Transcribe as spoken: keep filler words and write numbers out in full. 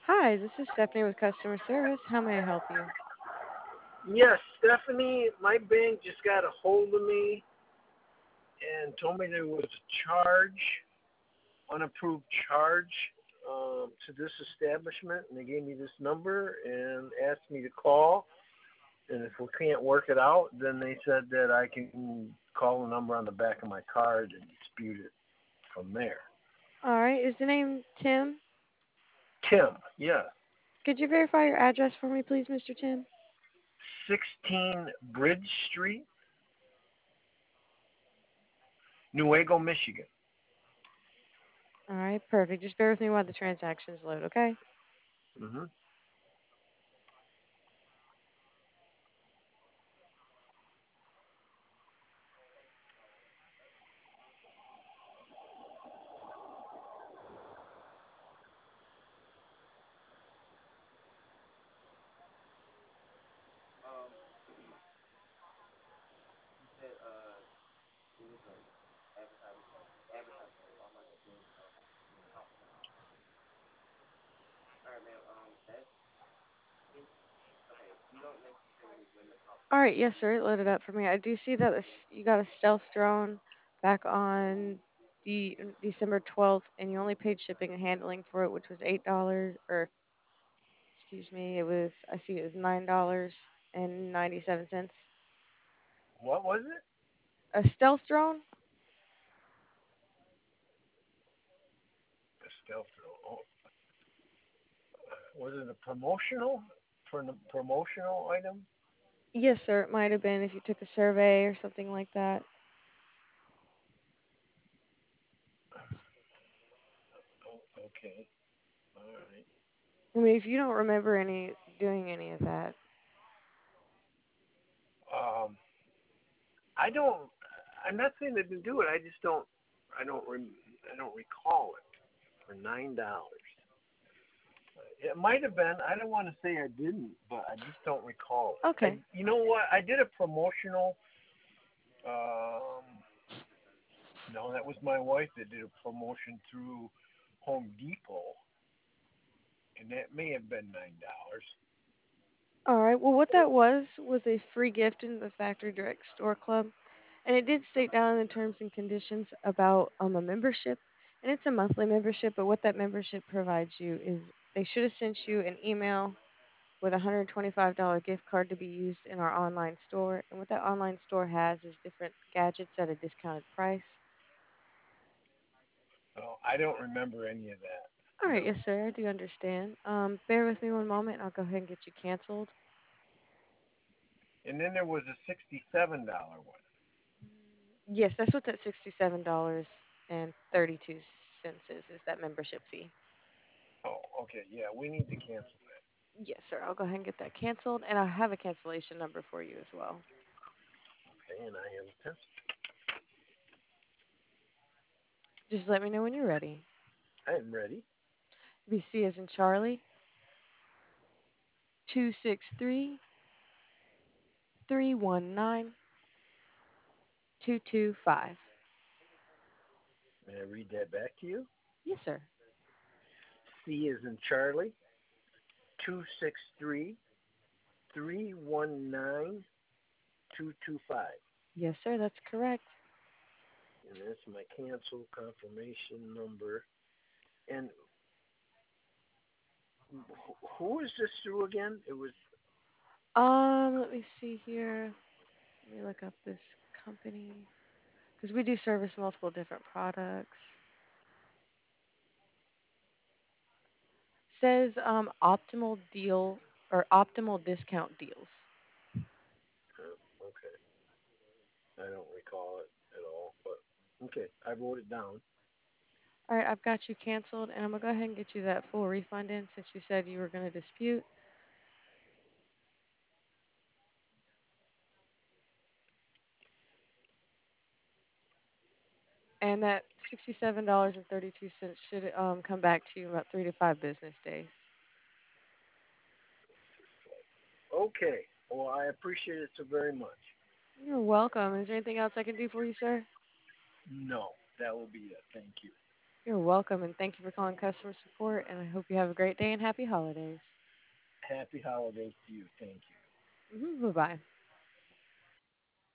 Hi, this is Stephanie with customer service. How may I help you? Yes, Stephanie, my bank just got a hold of me and told me there was a charge, unapproved charge, um, to this establishment, and they gave me this number and asked me to call. And if we can't work it out, then they said that I can call the number on the back of my card and dispute it from there. All right, is the name Tim? Tim, yeah, Could you verify your address for me, please, mister Tim? sixteen Bridge Street, Newaygo, Michigan. All right, perfect. Just bear with me while the transactions load, okay? hmm All right, yes, sir. It loaded up for me. I do see that this, you got a stealth drone back on the December twelfth, and you only paid shipping and handling for it, which was eight dollars or excuse me, it was I see it was nine dollars and ninety seven cents. What was it? A stealth drone? A stealth drone. Oh, was it a promotional for a promotional item? Yes, sir. It might have been if you took a survey or something like that. Oh, okay, all right. I mean, if you don't remember any doing any of that. Um, I don't. I'm not saying I didn't do it. I just don't. I don't. Rem, I don't recall it for nine dollars. It might have been. I don't want to say I didn't, but I just don't recall it. I. Okay. You know what? I did a promotional. Um, no, that was my wife that did a promotion through Home Depot, and that may have been nine dollars. All right. Well, what that was was a free gift in the Factory Direct Store Club, and it did state down in the terms and conditions about um a membership, and it's a monthly membership. But what that membership provides you is they should have sent you an email with a one hundred twenty-five dollars gift card to be used in our online store, and what that online store has is different gadgets at a discounted price. Oh, I don't remember any of that. All right, No. yes, sir. I do understand. Um, bear with me one moment. I'll go ahead and get you canceled. And then there was a sixty-seven dollar one. Yes, that's what that sixty-seven dollars and thirty-two cents is. Is that membership fee? Oh, okay. Yeah, we need to cancel that. Yes, sir. I'll go ahead and get that canceled, and I have a cancellation number for you as well. Okay, and I have a pencil. Just let me know when you're ready. I am ready. B C as in Charlie. Two six three three one nine two two five. May I read that back to you? Yes, sir. C is in Charlie. Two six three three one nine two two five. Yes, sir. That's correct. And that's my cancel confirmation number. And who is this through again? It was. Um, let me see here. Let me look up this company because we do service multiple different products. Says um optimal deal or optimal discount deals. Oh, okay. I don't recall it at all, but okay. I wrote it down. All right, I've got you canceled, and I'm gonna go ahead and get you that full refund in since you said you were gonna dispute. And that sixty-seven dollars and thirty-two cents should um come back to you in about three to five business days. Okay. Well, I appreciate it so very much. You're welcome. Is there anything else I can do for you, sir? No, that will be it. Thank you. You're welcome, and thank you for calling customer support. And I hope you have a great day and happy holidays. Happy holidays to you. Thank you. Hmm. Bye bye.